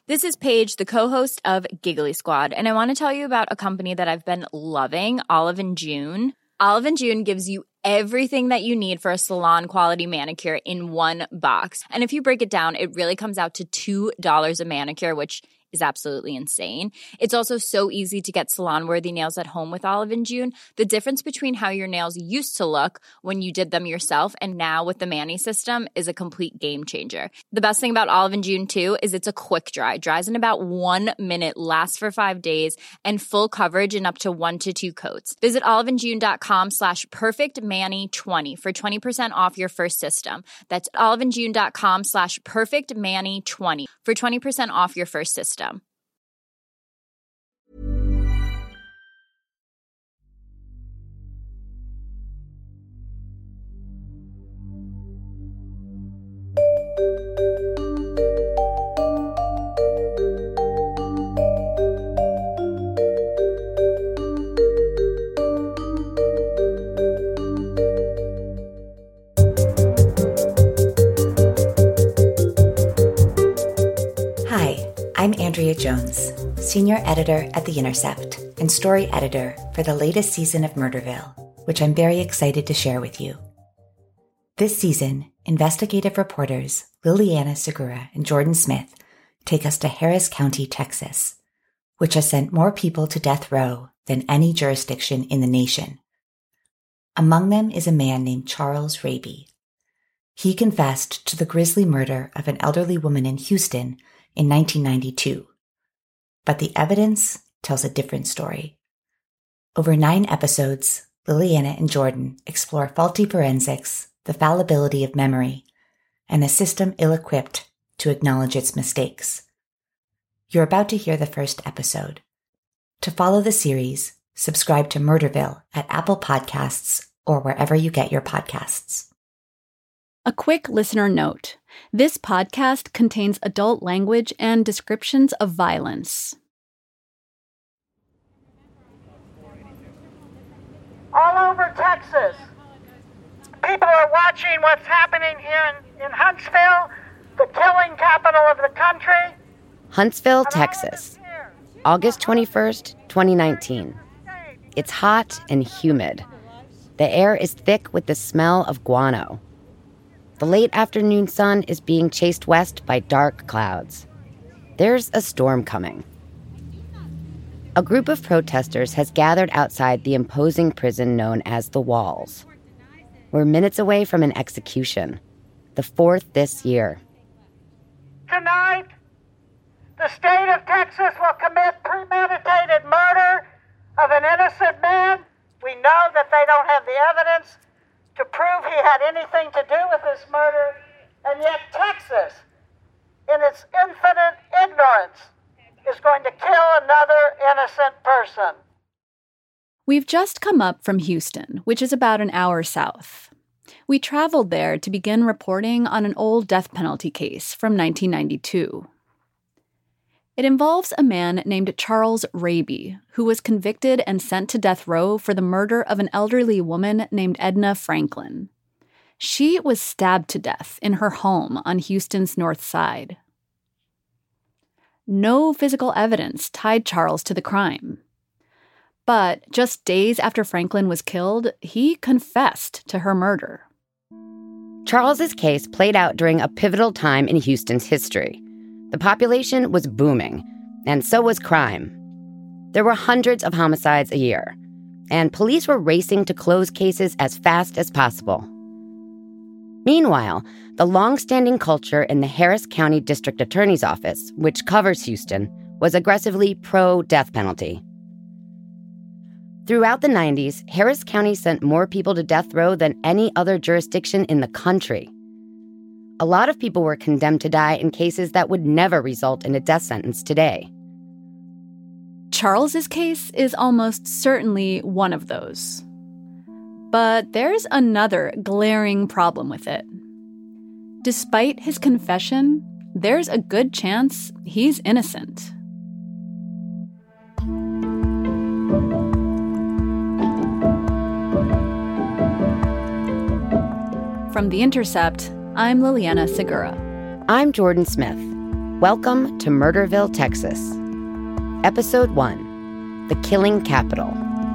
This is Paige, the co-host of Giggly Squad, and I want to tell you about a company that I've been loving, Olive & June. Olive & June gives you everything that you need for a salon-quality manicure in one box. And if you break it down, it really comes out to $2 a manicure, which is absolutely insane. It's also so easy to get salon-worthy nails at home with Olive & June. The difference between how your nails used to look when you did them yourself and now with the Mani system is a complete game changer. The best thing about Olive & June, too, is it's a quick dry. Dries in about 1 minute, lasts for 5 days, and full coverage in up to 1 to 2 coats. Visit oliveandjune.com/perfectmani20 for 20% off your first system. That's oliveandjune.com/perfectmani20 for 20% off your first system. I'm Andrea Jones, senior editor at The Intercept and story editor for the latest season of Murderville, which I'm very excited to share with you. This season, investigative reporters Liliana Segura and Jordan Smith take us to Harris County, Texas, which has sent more people to death row than any jurisdiction in the nation. Among them is a man named Charles Raby. He confessed to the grisly murder of an elderly woman in Houston in 1992. But the evidence tells a different story. Over 9 episodes, Liliana and Jordan explore faulty forensics, the fallibility of memory, and a system ill-equipped to acknowledge its mistakes. You're about to hear the first episode. To follow the series, subscribe to Murderville at Apple Podcasts or wherever you get your podcasts. A quick listener note. This podcast contains adult language and descriptions of violence. All over Texas, people are watching what's happening in Huntsville, the killing capital of the country. Huntsville, Texas, August 21st, 2019. It's hot and humid. The air is thick with the smell of guano. The late afternoon sun is being chased west by dark clouds. There's a storm coming. A group of protesters has gathered outside the imposing prison known as the Walls. We're minutes away from an execution, the 4th this year. Tonight, the state of Texas will commit premeditated murder of an innocent man. We know that they don't have the evidence to prove he had anything to do with this murder, and yet Texas, in its infinite ignorance, is going to kill another innocent person. We've just come up from Houston, which is about an hour south. We traveled there to begin reporting on an old death penalty case from 1992. It involves a man named Charles Raby, who was convicted and sent to death row for the murder of an elderly woman named Edna Franklin. She was stabbed to death in her home on Houston's North Side. No physical evidence tied Charles to the crime. But just days after Franklin was killed, he confessed to her murder. Charles's case played out during a pivotal time in Houston's history. The population was booming, and so was crime. There were hundreds of homicides a year, and police were racing to close cases as fast as possible. Meanwhile, the long-standing culture in the Harris County District Attorney's Office, which covers Houston, was aggressively pro-death penalty. Throughout the 90s, Harris County sent more people to death row than any other jurisdiction in the country. A lot of people were condemned to die in cases that would never result in a death sentence today. Charles's case is almost certainly one of those. But there's another glaring problem with it. Despite his confession, there's a good chance he's innocent. From The Intercept, I'm Liliana Segura. I'm Jordan Smith. Welcome to Murderville, Texas. Episode 1, The Killing Capital.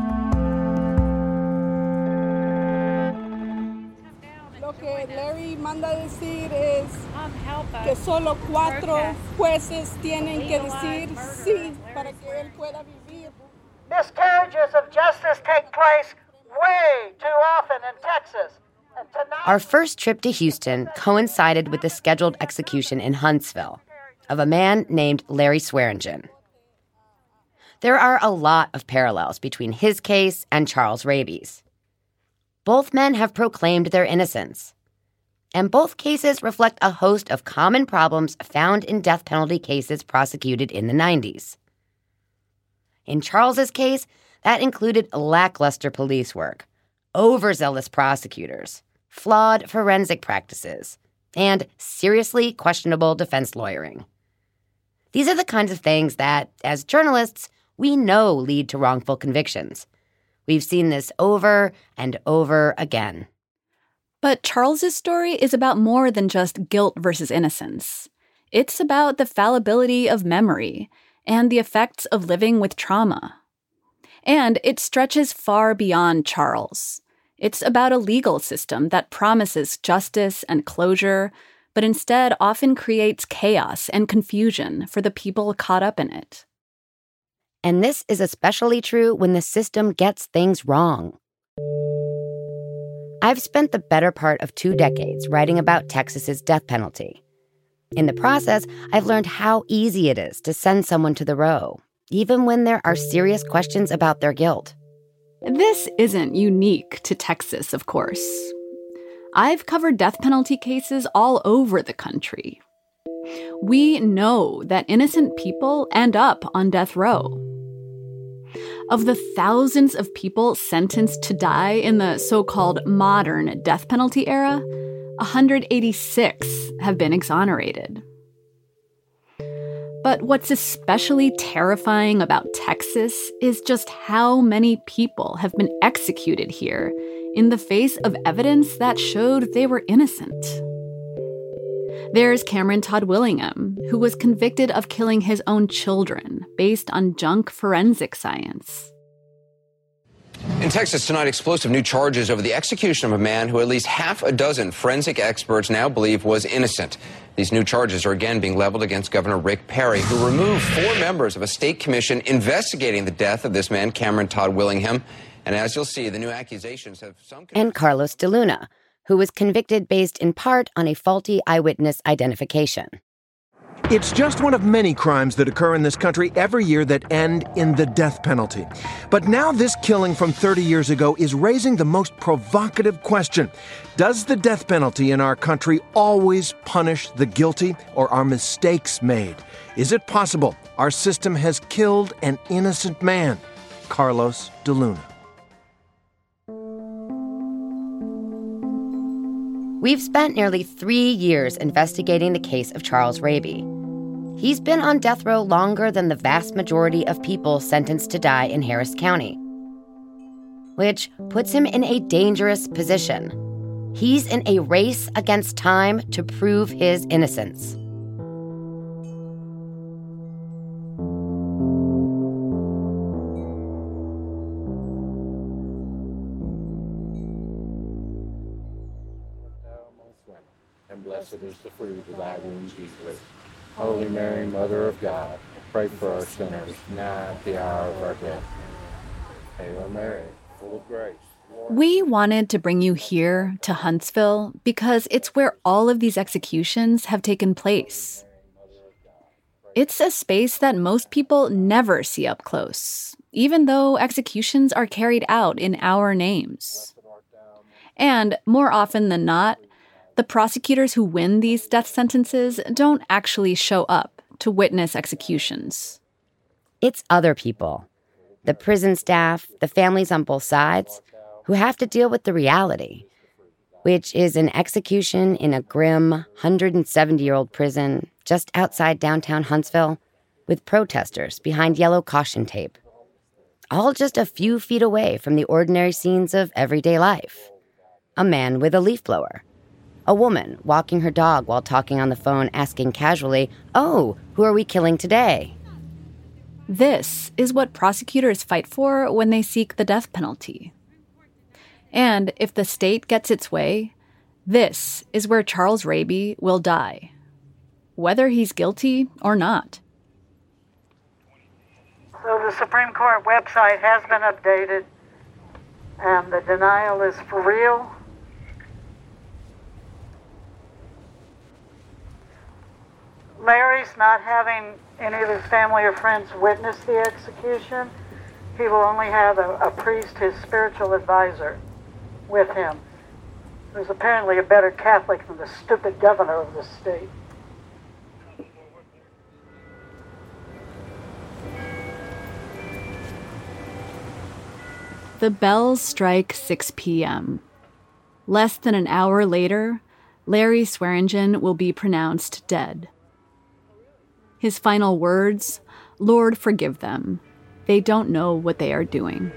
Lo que Larry manda decir es que solo 4 jueces tienen que decir sí para que él pueda vivir. Miscarriages of justice take place way too often in Texas. And tonight, Our first trip to Houston coincided with the scheduled execution in Huntsville of a man named Larry Swearingen. There are a lot of parallels between his case and Charles Raby's. Both men have proclaimed their innocence. And both cases reflect a host of common problems found in death penalty cases prosecuted in the 90s. In Charles's case, that included lackluster police work, overzealous prosecutors, flawed forensic practices, and seriously questionable defense lawyering. These are the kinds of things that, as journalists, we know lead to wrongful convictions. We've seen this over and over again. But Charles's story is about more than just guilt versus innocence. It's about the fallibility of memory and the effects of living with trauma. And it stretches far beyond Charles. It's about a legal system that promises justice and closure, but instead often creates chaos and confusion for the people caught up in it. And this is especially true when the system gets things wrong. I've spent the better part of 2 decades writing about Texas's death penalty. In the process, I've learned how easy it is to send someone to the row, even when there are serious questions about their guilt. This isn't unique to Texas, of course. I've covered death penalty cases all over the country. We know that innocent people end up on death row. Of the thousands of people sentenced to die in the so-called modern death penalty era, 186 have been exonerated. But what's especially terrifying about Texas is just how many people have been executed here in the face of evidence that showed they were innocent. There's Cameron Todd Willingham, who was convicted of killing his own children based on junk forensic science. In Texas tonight, explosive new charges over the execution of a man who at least half a dozen forensic experts now believe was innocent. These new charges are again being leveled against Governor Rick Perry, who removed 4 members of a state commission investigating the death of this man, Cameron Todd Willingham. And as you'll see, the new accusations have some... And Carlos de Luna, who was convicted based in part on a faulty eyewitness identification. It's just one of many crimes that occur in this country every year that end in the death penalty. But now this killing from 30 years ago is raising the most provocative question. Does the death penalty in our country always punish the guilty, or are mistakes made? Is it possible our system has killed an innocent man? Carlos de Luna. We've spent nearly 3 years investigating the case of Charles Raby. He's been on death row longer than the vast majority of people sentenced to die in Harris County, which puts him in a dangerous position. He's in a race against time to prove his innocence. And blessed is the fruit of thy womb, Jesus. Holy Mary, Mother of God, pray for our sinners, now at the hour of our death. Hail Mary, full of grace. We wanted to bring you here to Huntsville because it's where all of these executions have taken place. It's a space that most people never see up close, even though executions are carried out in our names. And more often than not, the prosecutors who win these death sentences don't actually show up to witness executions. It's other people, the prison staff, the families on both sides, who have to deal with the reality, which is an execution in a grim 170-year-old prison just outside downtown Huntsville with protesters behind yellow caution tape, all just a few feet away from the ordinary scenes of everyday life. A man with a leaf blower, A woman walking her dog while talking on the phone, asking casually, "Oh, who are we killing today?" This is what prosecutors fight for when they seek the death penalty. And if the state gets its way, this is where Charles Raby will die, whether he's guilty or not. So the Supreme Court website has been updated, and the denial is for real. Larry's not having any of his family or friends witness the execution. He will only have a priest, his spiritual advisor, with him, who's apparently a better Catholic than the stupid governor of the state. The bells strike 6 p.m. Less than an hour later, Larry Swearingen will be pronounced dead. His final words, "Lord, forgive them. They don't know what they are doing."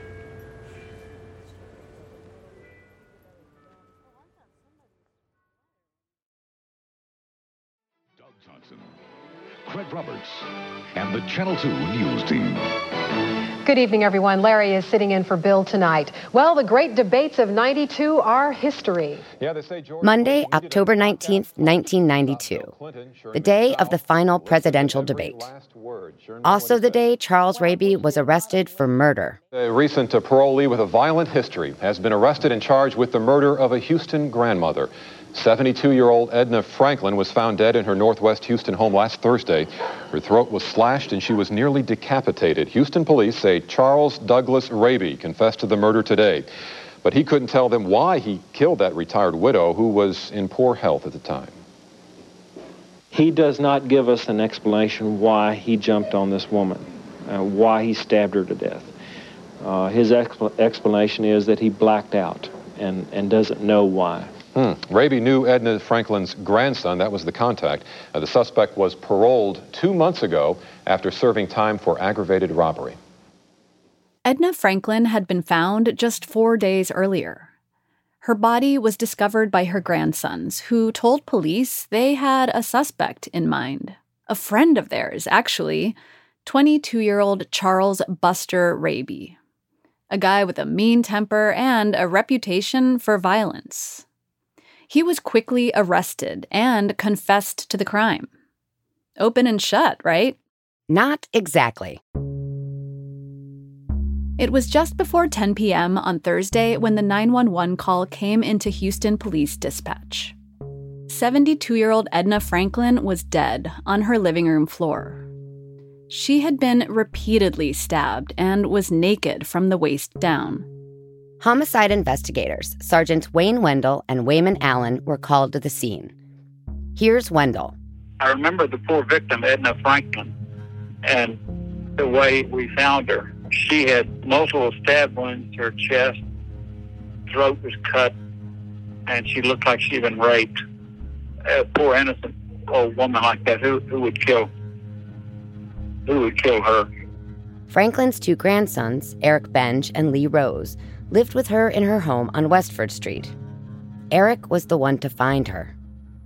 Doug Johnson, Craig Roberts, and the Channel 2 News Team. Good evening, everyone. Larry is sitting in for Bill tonight. Well, the great debates of 92 are history. Monday, October 19th, 1992, the day of the final presidential debate. Also the day Charles Raby was arrested for murder. A recent parolee with a violent history has been arrested and charged with the murder of a Houston grandmother. 72-year-old Edna Franklin was found dead in her Northwest Houston home last Thursday. Her throat was slashed and she was nearly decapitated. Houston police say Charles Douglas Raby confessed to the murder today, but he couldn't tell them why he killed that retired widow who was in poor health at the time. He does not give us an explanation why he jumped on this woman, why he stabbed her to death. His explanation is that he blacked out and doesn't know why. Raby knew Edna Franklin's grandson. That was the contact. The suspect was paroled 2 months ago after serving time for aggravated robbery. Edna Franklin had been found just 4 days earlier. Her body was discovered by her grandsons, who told police they had a suspect in mind. A friend of theirs, actually, 22-year-old Charles Buster Raby. A guy with a mean temper and a reputation for violence. He was quickly arrested and confessed to the crime. Open and shut, right? Not exactly. It was just before 10 p.m. on Thursday when the 911 call came into Houston Police Dispatch. 72-year-old Edna Franklin was dead on her living room floor. She had been repeatedly stabbed and was naked from the waist down. Homicide investigators, Sergeants Wayne Wendell and Wayman Allen, were called to the scene. Here's Wendell. I remember the poor victim, Edna Franklin, and the way we found her. She had multiple stab wounds to her chest, throat was cut, and she looked like she'd been raped. A poor innocent old woman like that, who would kill her? Franklin's two grandsons, Eric Benge and Lee Rose, lived with her in her home on Westford Street. Eric was the one to find her.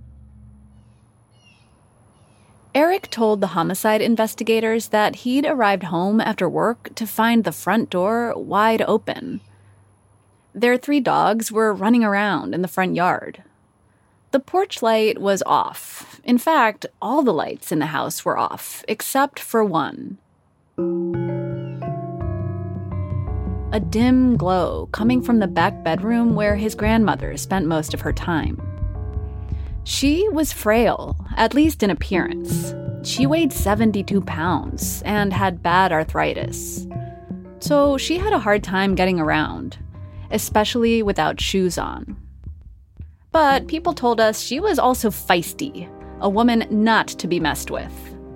Eric told the homicide investigators that he'd arrived home after work to find the front door wide open. Their 3 dogs were running around in the front yard. The porch light was off. In fact, all the lights in the house were off, except for one. A dim glow coming from the back bedroom where his grandmother spent most of her time. She was frail, at least in appearance. She weighed 72 pounds and had bad arthritis. So she had a hard time getting around, especially without shoes on. But people told us she was also feisty, a woman not to be messed with.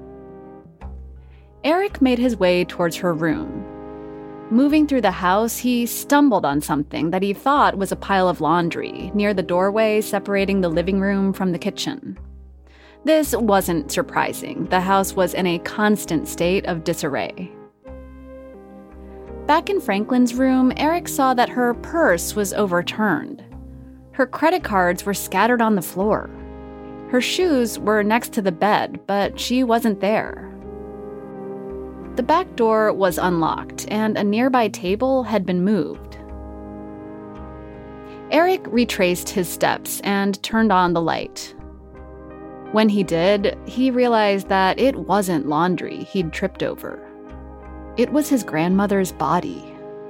Eric made his way towards her room. Moving through the house, he stumbled on something that he thought was a pile of laundry near the doorway separating the living room from the kitchen. This wasn't surprising. The house was in a constant state of disarray. Back in Franklin's room, Eric saw that her purse was overturned. Her credit cards were scattered on the floor. Her shoes were next to the bed, but she wasn't there. The back door was unlocked, and a nearby table had been moved. Eric retraced his steps and turned on the light. When he did, he realized that it wasn't laundry he'd tripped over. It was his grandmother's body.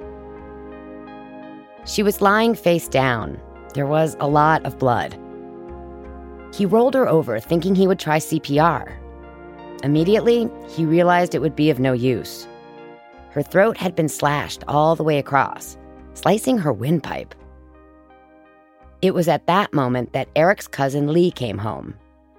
She was lying face down. There was a lot of blood. He rolled her over, thinking he would try CPR. Immediately, he realized it would be of no use. Her throat had been slashed all the way across, slicing her windpipe. It was at that moment that Eric's cousin Lee came home.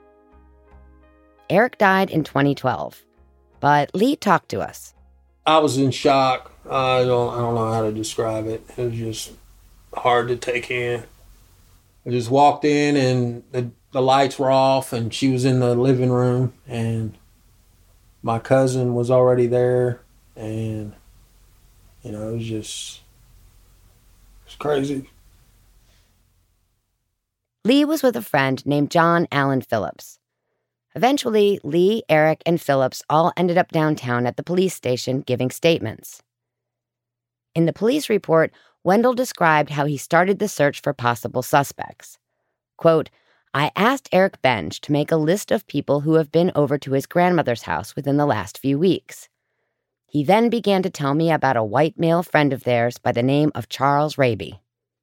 Eric died in 2012, but Lee talked to us. I was in shock. I don't know how to describe it. It was just hard to take in. I just walked in and the lights were off and she was in the living room and my cousin was already there and, it was crazy. Lee was with a friend named John Allen Phillips. Eventually, Lee, Eric, and Phillips all ended up downtown at the police station giving statements. In the police report, Wendell described how he started the search for possible suspects. Quote, I asked Eric Benge to make a list of people who have been over to his grandmother's house within the last few weeks. He then began to tell me about a white male friend of theirs by the name of Charles Raby.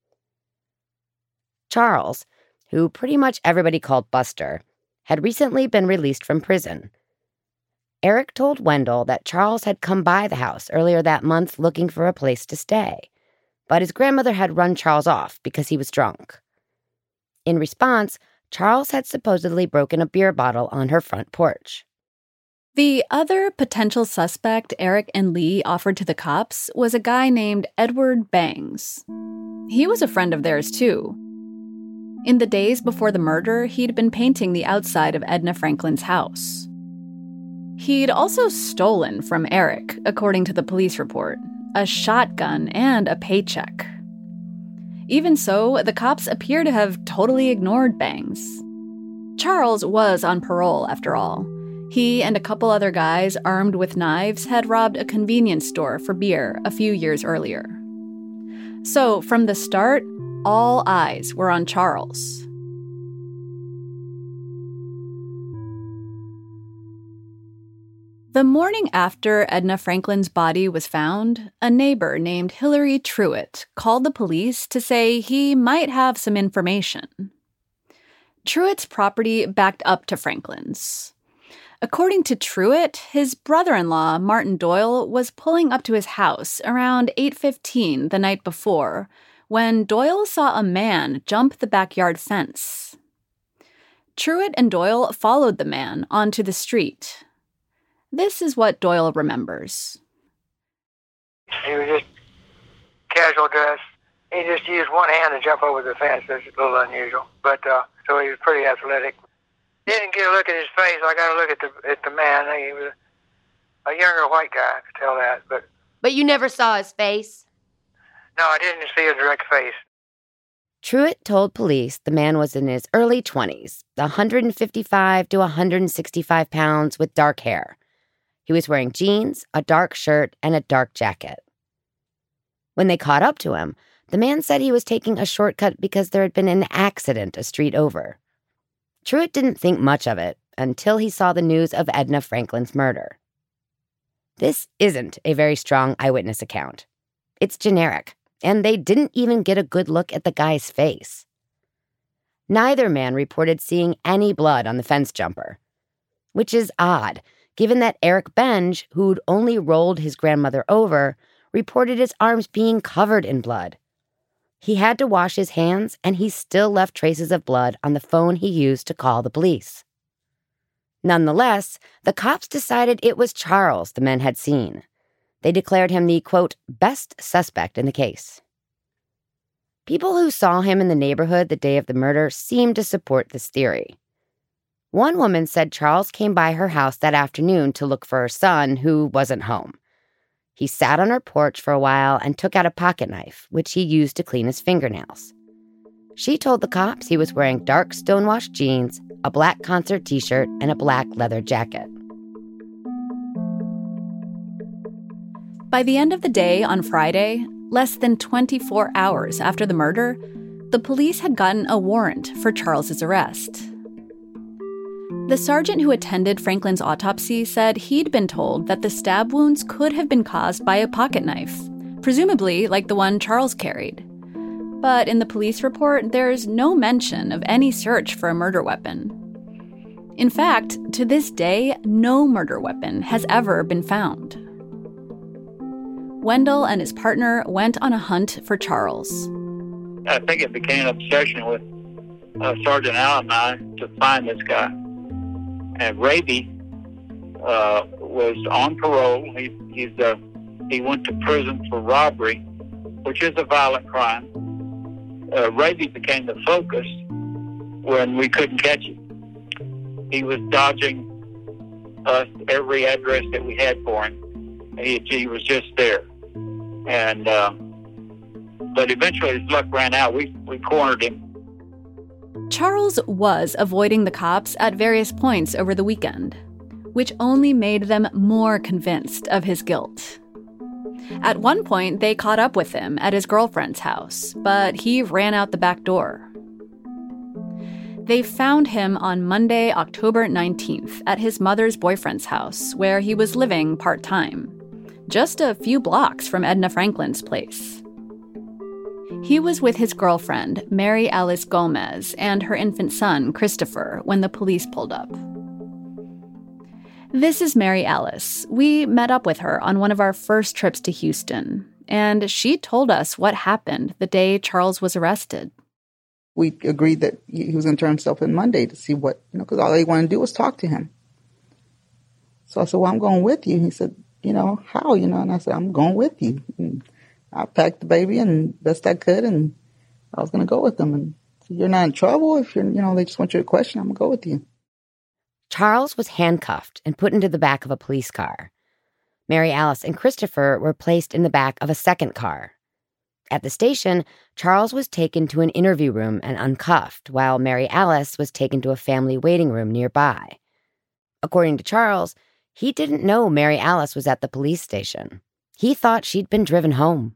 Charles, who pretty much everybody called Buster, had recently been released from prison. Eric told Wendell that Charles had come by the house earlier that month looking for a place to stay, but his grandmother had run Charles off because he was drunk. In response, Charles had supposedly broken a beer bottle on her front porch. The other potential suspect Eric and Lee offered to the cops was a guy named Edward Bangs. He was a friend of theirs, too. In the days before the murder, he'd been painting the outside of Edna Franklin's house. He'd also stolen from Eric, according to the police report, a shotgun and a paycheck. Even so, the cops appear to have totally ignored Bangs. Charles was on parole, after all. He and a couple other guys armed with knives had robbed a convenience store for beer a few years earlier. So, from the start, all eyes were on Charles. The morning after Edna Franklin's body was found, a neighbor named Hillary Truitt called the police to say he might have some information. Truitt's property backed up to Franklin's. According to Truitt, his brother-in-law, Martin Doyle, was pulling up to his house around 8:15 the night before when Doyle saw a man jump the backyard fence. Truitt and Doyle followed the man onto the street. This is what Doyle remembers. He was just casual dress. He just used one hand to jump over the fence. That's a little unusual. But so he was pretty athletic. Didn't get a look at his face. I got to look at the man. He was a younger white guy, I could tell that. But you never saw his face? No, I didn't see a direct face. Truitt told police the man was in his early 20s, 155 to 165 pounds with dark hair. He was wearing jeans, a dark shirt, and a dark jacket. When they caught up to him, the man said he was taking a shortcut because there had been an accident a street over. Truitt didn't think much of it until he saw the news of Edna Franklin's murder. This isn't a very strong eyewitness account. It's generic, and they didn't even get a good look at the guy's face. Neither man reported seeing any blood on the fence jumper, which is odd, given that Eric Benge, who'd only rolled his grandmother over, reported his arms being covered in blood. He had to wash his hands, and he still left traces of blood on the phone he used to call the police. Nonetheless, the cops decided it was Charles the men had seen. They declared him the, quote, best suspect in the case. People who saw him in the neighborhood the day of the murder seemed to support this theory. One woman said Charles came by her house that afternoon to look for her son, who wasn't home. He sat on her porch for a while and took out a pocket knife, which he used to clean his fingernails. She told the cops he was wearing dark stonewashed jeans, a black concert t-shirt, and a black leather jacket. By the end of the day on Friday, less than 24 hours after the murder, the police had gotten a warrant for Charles's arrest. The sergeant who attended Franklin's autopsy said he'd been told that the stab wounds could have been caused by a pocket knife, presumably like the one Charles carried. But in the police report, there's no mention of any search for a murder weapon. In fact, to this day, no murder weapon has ever been found. Wendell and his partner went on a hunt for Charles. I think it became an obsession with Sergeant Allen and I to find this guy. And Raby was on parole. He went to prison for robbery, which is a violent crime. Raby became the focus when we couldn't catch him. He was dodging us every address that we had for him. He was just there. And but eventually his luck ran out. We cornered him. Charles was avoiding the cops at various points over the weekend, which only made them more convinced of his guilt. At one point, they caught up with him at his girlfriend's house, but he ran out the back door. They found him on Monday, October 19th, at his mother's boyfriend's house, where he was living part-time, just a few blocks from Edna Franklin's place. He was with his girlfriend, Mary Alice Gomez, and her infant son, Christopher, when the police pulled up. This is Mary Alice. We met up with her on one of our first trips to Houston, and she told us what happened the day Charles was arrested. We agreed that he was going to turn himself in Monday to see what, because all they wanted to do was talk to him. So I said, well, I'm going with you. He said, how, and I said, I'm going with you. And I packed the baby and best I could, and I was going to go with them. And so you're not in trouble if they just want you to question, I'm going to go with you. Charles was handcuffed and put into the back of a police car. Mary Alice and Christopher were placed in the back of a second car. At the station, Charles was taken to an interview room and uncuffed, while Mary Alice was taken to a family waiting room nearby. According to Charles, he didn't know Mary Alice was at the police station. He thought she'd been driven home.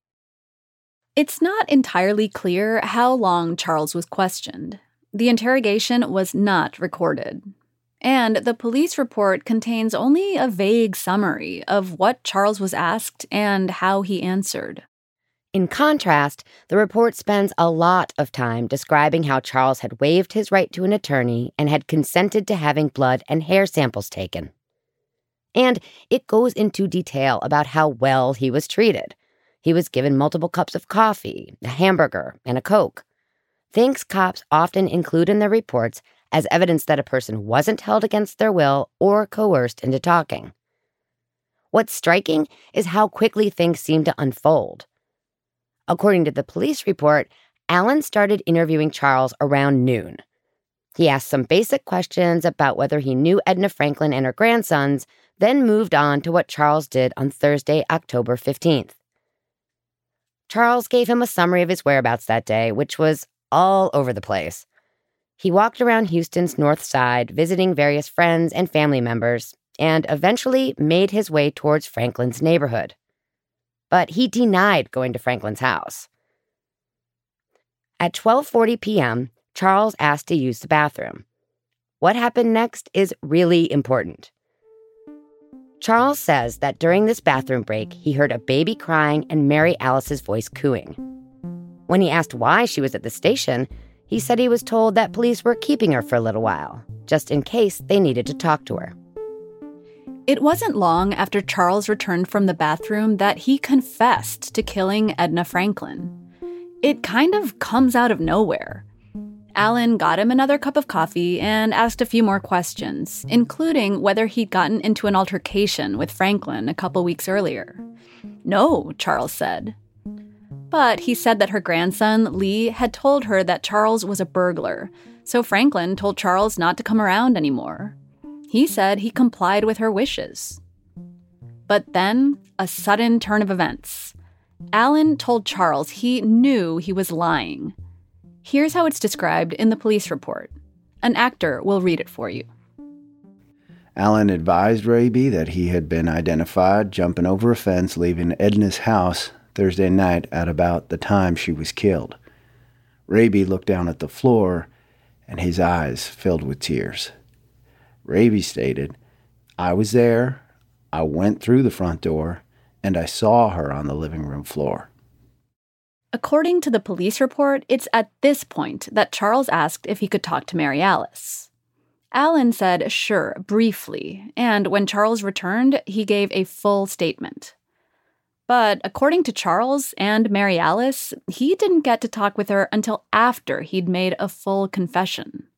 It's not entirely clear how long Charles was questioned. The interrogation was not recorded. And the police report contains only a vague summary of what Charles was asked and how he answered. In contrast, the report spends a lot of time describing how Charles had waived his right to an attorney and had consented to having blood and hair samples taken. And it goes into detail about how well he was treated. He was given multiple cups of coffee, a hamburger, and a Coke. Things cops often include in their reports as evidence that a person wasn't held against their will or coerced into talking. What's striking is how quickly things seem to unfold. According to the police report, Allen started interviewing Charles around noon. He asked some basic questions about whether he knew Edna Franklin and her grandsons, then moved on to what Charles did on Thursday, October 15th. Charles gave him a summary of his whereabouts that day, which was all over the place. He walked around Houston's north side, visiting various friends and family members, and eventually made his way towards Franklin's neighborhood. But he denied going to Franklin's house. At 12:40 p.m., Charles asked to use the bathroom. What happened next is really important. Charles says that during this bathroom break, he heard a baby crying and Mary Alice's voice cooing. When he asked why she was at the station, he said he was told that police were keeping her for a little while, just in case they needed to talk to her. It wasn't long after Charles returned from the bathroom that he confessed to killing Edna Franklin. It kind of comes out of nowhere. Allen got him another cup of coffee and asked a few more questions, including whether he'd gotten into an altercation with Franklin a couple weeks earlier. No, Charles said. But he said that her grandson, Lee, had told her that Charles was a burglar, so Franklin told Charles not to come around anymore. He said he complied with her wishes. But then, a sudden turn of events. Allen told Charles he knew he was lying. Here's how it's described in the police report. An actor will read it for you. Alan advised Raby that he had been identified jumping over a fence leaving Edna's house Thursday night at about the time she was killed. Raby looked down at the floor, and his eyes filled with tears. Raby stated, "I was there, I went through the front door, and I saw her on the living room floor." According to the police report, it's at this point that Charles asked if he could talk to Mary Alice. Alan said sure, briefly, and when Charles returned, he gave a full statement. But according to Charles and Mary Alice, he didn't get to talk with her until after he'd made a full confession.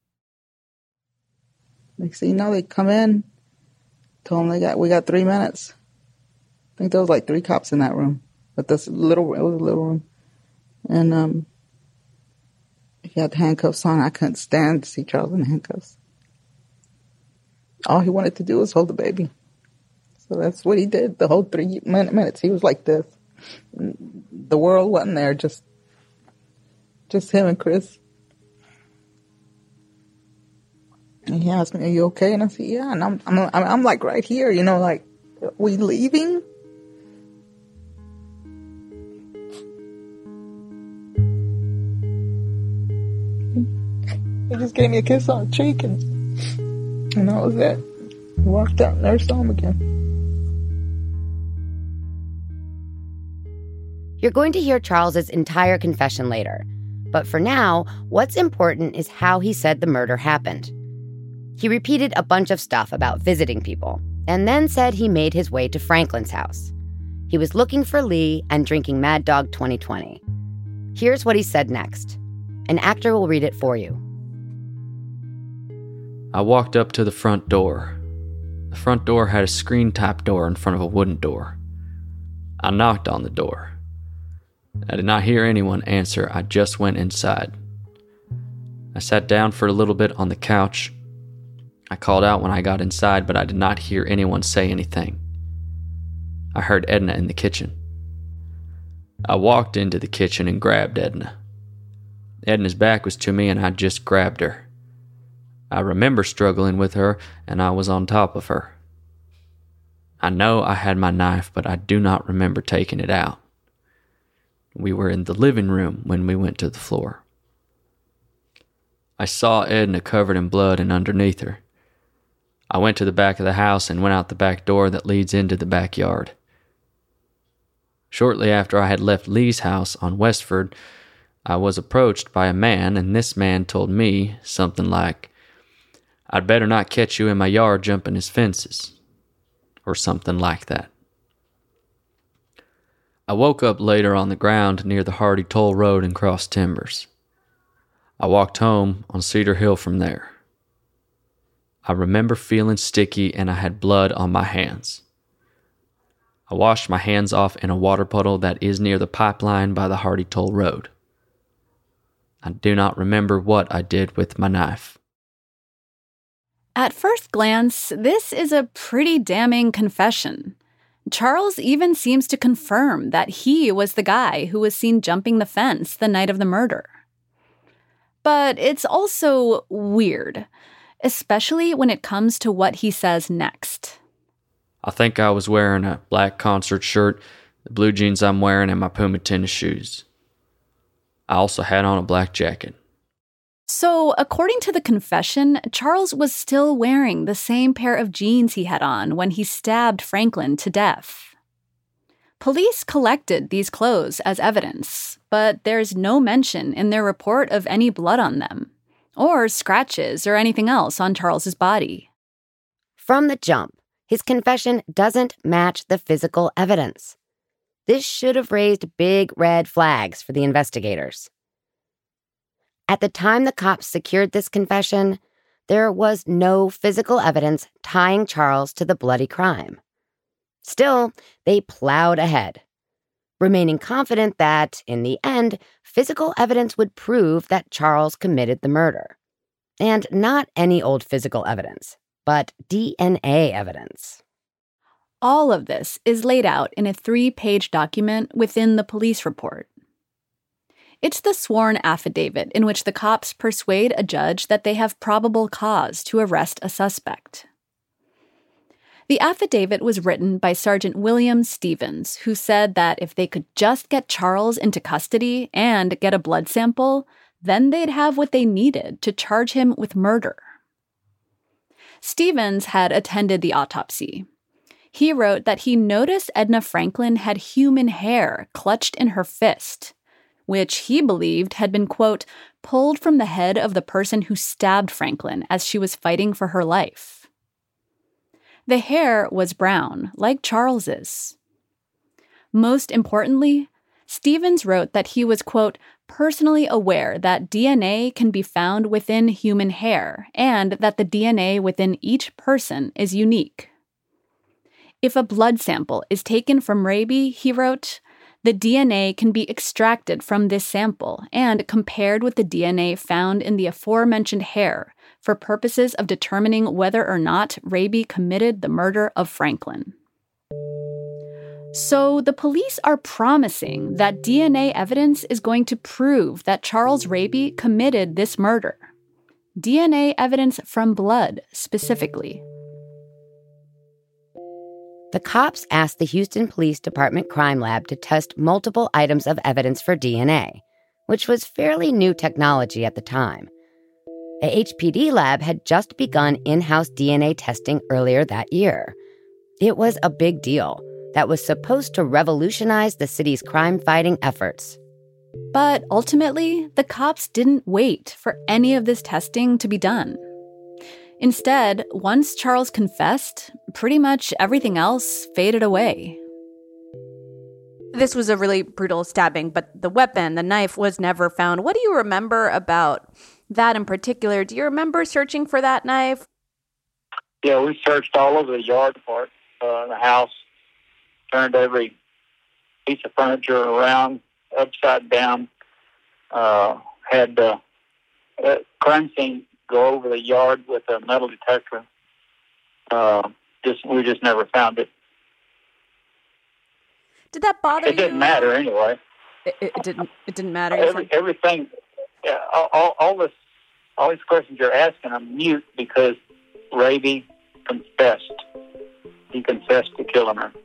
Next thing you know, they come in, told them we got 3 minutes. I think there was like 3 cops in that room, but it was a little room. And he had the handcuffs on. I couldn't stand to see Charles in handcuffs. All he wanted to do was hold the baby. So that's what he did the whole 3 minutes. He was like this. The world wasn't there, just him and Chris. And he asked me, "Are you okay?" And I said, "Yeah." And I'm like right here, like, we leaving? He just gave me a kiss on the cheek, and that was it. He walked out and never saw him again. You're going to hear Charles's entire confession later. But for now, what's important is how he said the murder happened. He repeated a bunch of stuff about visiting people, and then said he made his way to Franklin's house. He was looking for Lee and drinking Mad Dog 2020. Here's what he said next. An actor will read it for you. I walked up to the front door. The front door had a screen-type door in front of a wooden door. I knocked on the door. I did not hear anyone answer. I just went inside. I sat down for a little bit on the couch. I called out when I got inside, but I did not hear anyone say anything. I heard Edna in the kitchen. I walked into the kitchen and grabbed Edna. Edna's back was to me, and I just grabbed her. I remember struggling with her, and I was on top of her. I know I had my knife, but I do not remember taking it out. We were in the living room when we went to the floor. I saw Edna covered in blood and underneath her. I went to the back of the house and went out the back door that leads into the backyard. Shortly after I had left Lee's house on Westford, I was approached by a man, and this man told me something like, "I'd better not catch you in my yard jumping his fences," or something like that. I woke up later on the ground near the Hardy Toll Road and crossed timbers. I walked home on Cedar Hill from there. I remember feeling sticky and I had blood on my hands. I washed my hands off in a water puddle that is near the pipeline by the Hardy Toll Road. I do not remember what I did with my knife. At first glance, this is a pretty damning confession. Charles even seems to confirm that he was the guy who was seen jumping the fence the night of the murder. But it's also weird, especially when it comes to what he says next. I think I was wearing a black concert shirt, the blue jeans I'm wearing, and my Puma tennis shoes. I also had on a black jacket. So, according to the confession, Charles was still wearing the same pair of jeans he had on when he stabbed Franklin to death. Police collected these clothes as evidence, but there's no mention in their report of any blood on them, or scratches or anything else on Charles's body. From the jump, his confession doesn't match the physical evidence. This should have raised big red flags for the investigators. At the time the cops secured this confession, there was no physical evidence tying Charles to the bloody crime. Still, they plowed ahead, remaining confident that, in the end, physical evidence would prove that Charles committed the murder. And not any old physical evidence, but DNA evidence. All of this is laid out in a 3-page document within the police report. It's the sworn affidavit in which the cops persuade a judge that they have probable cause to arrest a suspect. The affidavit was written by Sergeant William Stevens, who said that if they could just get Charles into custody and get a blood sample, then they'd have what they needed to charge him with murder. Stevens had attended the autopsy. He wrote that he noticed Edna Franklin had human hair clutched in her fist, which he believed had been, quote, pulled from the head of the person who stabbed Franklin as she was fighting for her life. The hair was brown, like Charles's. Most importantly, Stevens wrote that he was, quote, personally aware that DNA can be found within human hair and that the DNA within each person is unique. If a blood sample is taken from Raby, he wrote, the DNA can be extracted from this sample and compared with the DNA found in the aforementioned hair for purposes of determining whether or not Raby committed the murder of Franklin. So the police are promising that DNA evidence is going to prove that Charles Raby committed this murder. DNA evidence from blood, specifically. The cops asked the Houston Police Department Crime Lab to test multiple items of evidence for DNA, which was fairly new technology at the time. The HPD lab had just begun in-house DNA testing earlier that year. It was a big deal that was supposed to revolutionize the city's crime-fighting efforts. But ultimately, the cops didn't wait for any of this testing to be done. Instead, once Charles confessed, pretty much everything else faded away. This was a really brutal stabbing, but the weapon, the knife, was never found. What do you remember about that in particular? Do you remember searching for that knife? Yeah, we searched all over the yard part of the house, turned every piece of furniture around, upside down, had the crime scene go over the yard with a metal detector. We just never found it. Did that bother you? It didn't matter anyway. It didn't matter. Everything. Yeah, all these questions you're asking, I'm mute because Raby confessed. He confessed to killing her.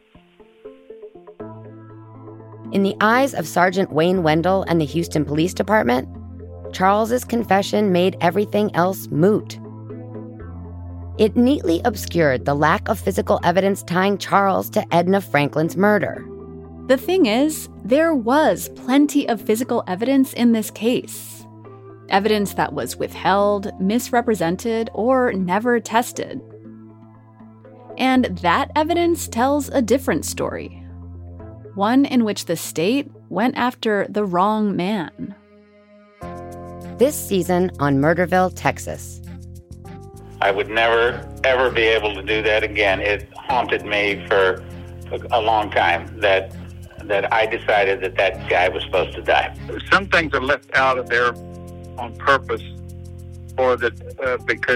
In the eyes of Sergeant Wayne Wendell and the Houston Police Department, Charles's confession made everything else moot. It neatly obscured the lack of physical evidence tying Charles to Edna Franklin's murder. The thing is, there was plenty of physical evidence in this case. Evidence that was withheld, misrepresented, or never tested. And that evidence tells a different story. One in which the state went after the wrong man. This season on Murderville, Texas. I would never, ever be able to do that again. It haunted me for a long time that I decided that guy was supposed to die. Some things are left out of there on purpose because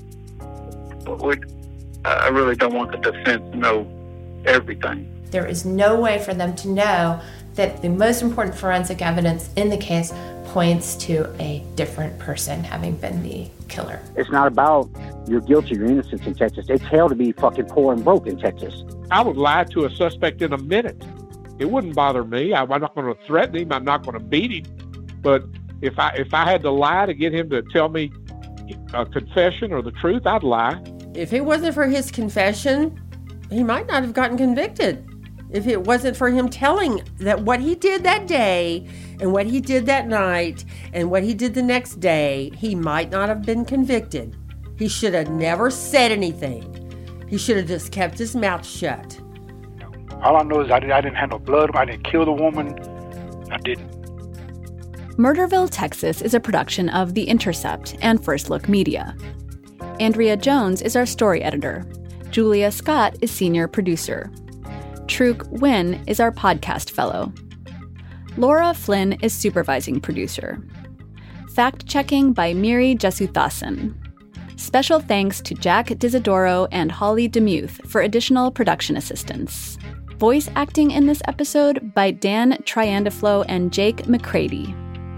I really don't want the defense to know everything. There is no way for them to know that the most important forensic evidence in the case points to a different person having been the killer. It's not about your guilt or your innocence in Texas. It's hell to be fucking poor and broke in Texas. I would lie to a suspect in a minute. It wouldn't bother me. I'm not going to threaten him. I'm not going to beat him. But if I had to lie to get him to tell me a confession or the truth, I'd lie. If it wasn't for his confession, he might not have gotten convicted. If it wasn't for him telling that what he did that day and what he did that night and what he did the next day, he might not have been convicted. He should have never said anything. He should have just kept his mouth shut. All I know is I didn't have no blood. I didn't kill the woman. I didn't. Murderville, Texas is a production of The Intercept and First Look Media. Andrea Jones is our story editor. Julia Scott is senior producer. Truk Nguyen is our podcast fellow. Laura Flynn is supervising producer. Fact-checking by Miri Jesuthasan. Special thanks to Jack Disidoro and Holly DeMuth for additional production assistance. Voice acting in this episode by Dan Triandaflo and Jake McCready.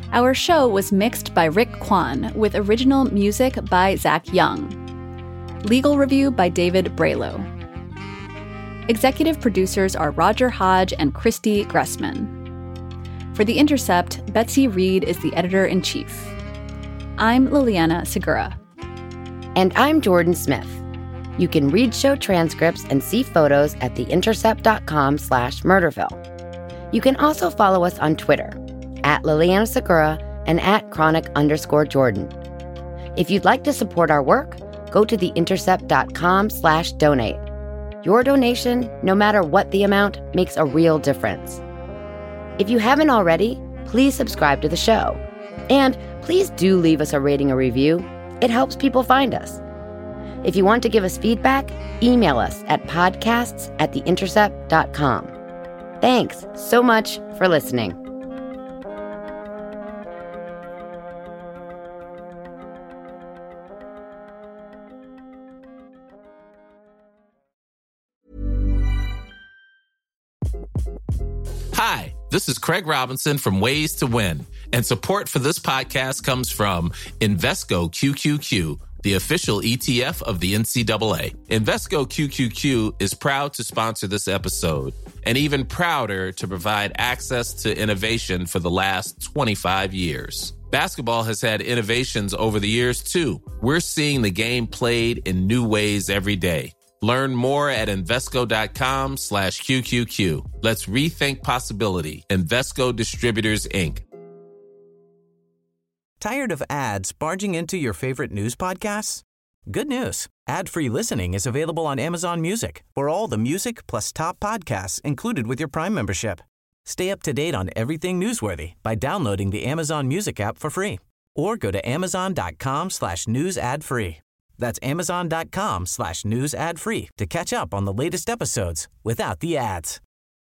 Our show was mixed by Rick Kwan with original music by Zach Young. Legal review by David Braylow. Executive producers are Roger Hodge and Christy Gressman. For The Intercept, Betsy Reed is the editor-in-chief. I'm Liliana Segura. And I'm Jordan Smith. You can read show transcripts and see photos at theintercept.com/Murderville. You can also follow us on Twitter, at Liliana Segura and at Chronic_Jordan. If you'd like to support our work, go to theintercept.com/donate. Your donation, no matter what the amount, makes a real difference. If you haven't already, please subscribe to the show. And please do leave us a rating or review. It helps people find us. If you want to give us feedback, email us at podcasts@theintercept.com. Thanks so much for listening. Hi, this is Craig Robinson from Ways to Win, and support for this podcast comes from Invesco QQQ, the official ETF of the NCAA. Invesco QQQ is proud to sponsor this episode, and even prouder to provide access to innovation for the last 25 years. Basketball has had innovations over the years, too. We're seeing the game played in new ways every day. Learn more at Invesco.com/QQQ. Let's rethink possibility. Invesco Distributors, Inc. Tired of ads barging into your favorite news podcasts? Good news. Ad-free listening is available on Amazon Music for all the music plus top podcasts included with your Prime membership. Stay up to date on everything newsworthy by downloading the Amazon Music app for free or go to amazon.com/news ad free. That's amazon.com/news ad free to catch up on the latest episodes without the ads.